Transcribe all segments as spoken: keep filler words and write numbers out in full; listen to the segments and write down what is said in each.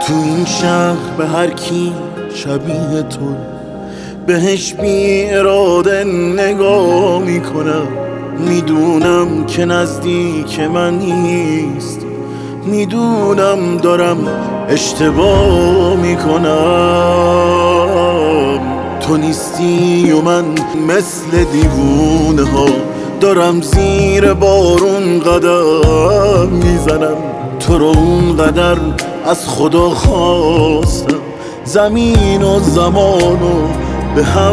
تو این شهر به هر کی شبیه تو بهش بی اراده نگاه میکنم. میدونم که نزدیک من نیست، میدونم دارم اشتباه میکنم. تو نیستی و من مثل دیوونه ها دارم زیر بارون قدم میزنم. تو رو اونقدر از خدا خواستم زمین و زمانو به هم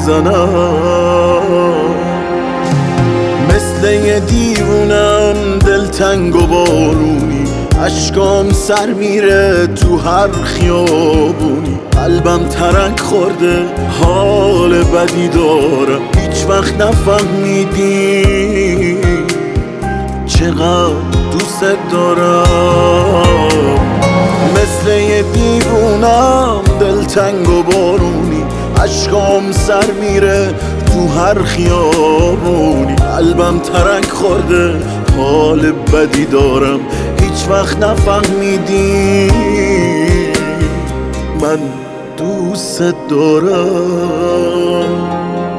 میزنم. مثل یه دیوونم دلتنگ و بارونی، اشکام سر میره تو هر خیابونی. قلبم ترک خورده حال بدی دارم، هیچ وقت نفهمیدی چقدر دوست دارم. مثل یه دیوونم دلتنگ و بارونی، اشکام سر میره تو هر خیابونی. قلبم ترک خورده حال بدی دارم، هیچ وقت نفهمیدی من دوست دارم.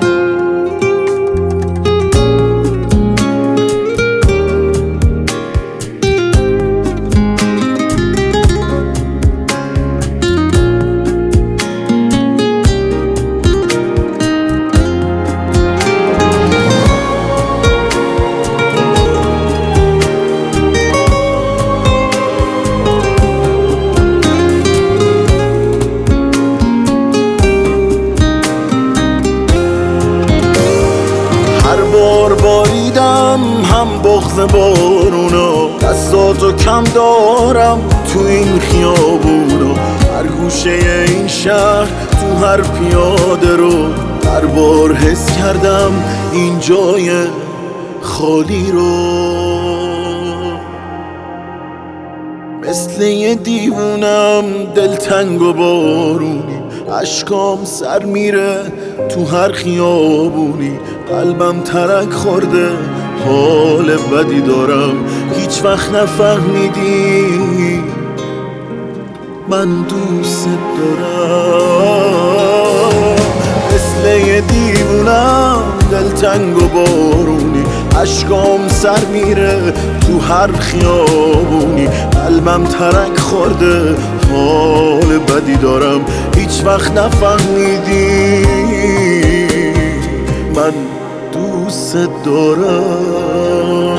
بار باریدم هم بغض بارونا، دستاتو کم دارم تو این خیابونا. هر گوشه این شهر تو هر پیاده رو هر بار حس کردم این جای خالی رو. مثل یه دیوونم دلتنگ و بارونی، اشکام سر میره تو هر خیابونی. قلبم ترک خورده حال بدی دارم، هیچ وقت نفهمیدی من دوست دارم. مثل یه دیوونم دلتنگ و بارونی، اشکام سر میره تو هر خیابونی. قلبم ترک خورده حال بدی دارم، هیچ وقت نفهمیدی من دوست دارم.